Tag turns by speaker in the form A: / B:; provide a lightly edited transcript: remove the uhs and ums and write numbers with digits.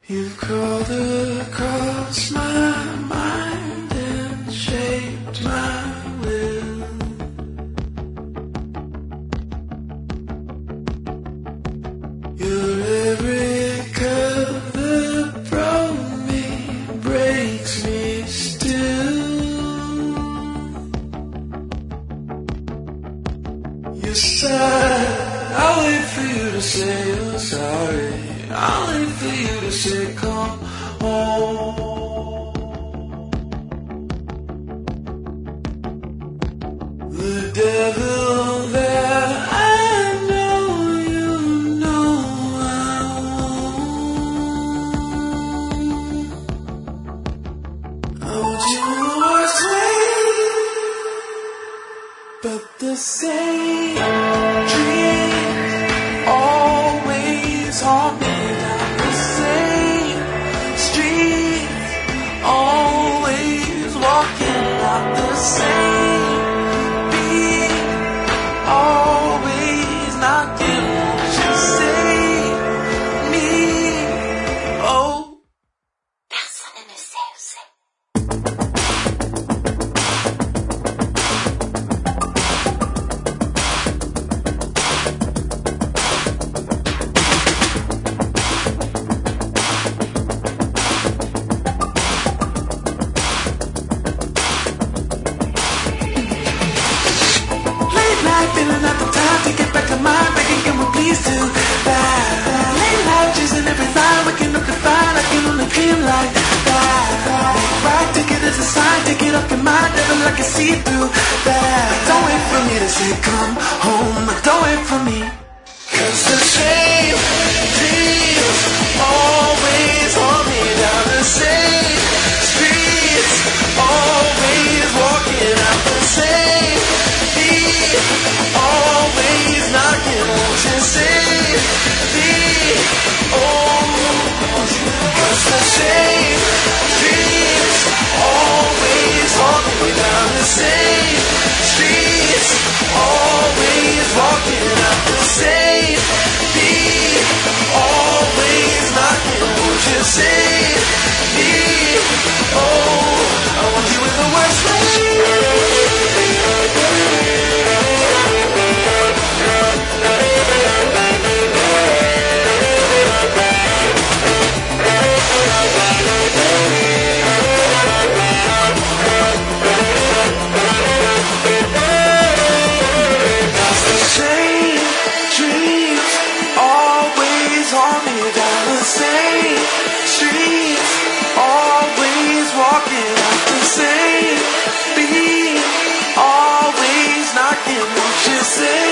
A: You've crawled across my mind and shaped my will. Your every curve that broke me breaks me still. You sigh, I'll wait for you to say you're sorry. I'll wait for you to say come home. The devil that I know you know I won't. I want you worse way, but the same dreams always haunt me. Always walking out the same beat, always knocking. Won't you save me? Oh, personne ne sait où c'est. Feeling at the time to get back to mine, begging can we please do that? Late night chasing every line, waking up to find I can only dream like that. Right, take it as a sign, take it up in mind, never like I see through that. Don't wait for me to say come home, don't wait for me. Cause the same dreams always haunt me down the same streets, always walking out the same beat, always knocking. Won't you save me? Oh, cause the same dreams always haunt me down the same streets, always walking out the same beat, always knocking. Won't you save me? Oh, I want you in the worst way. Say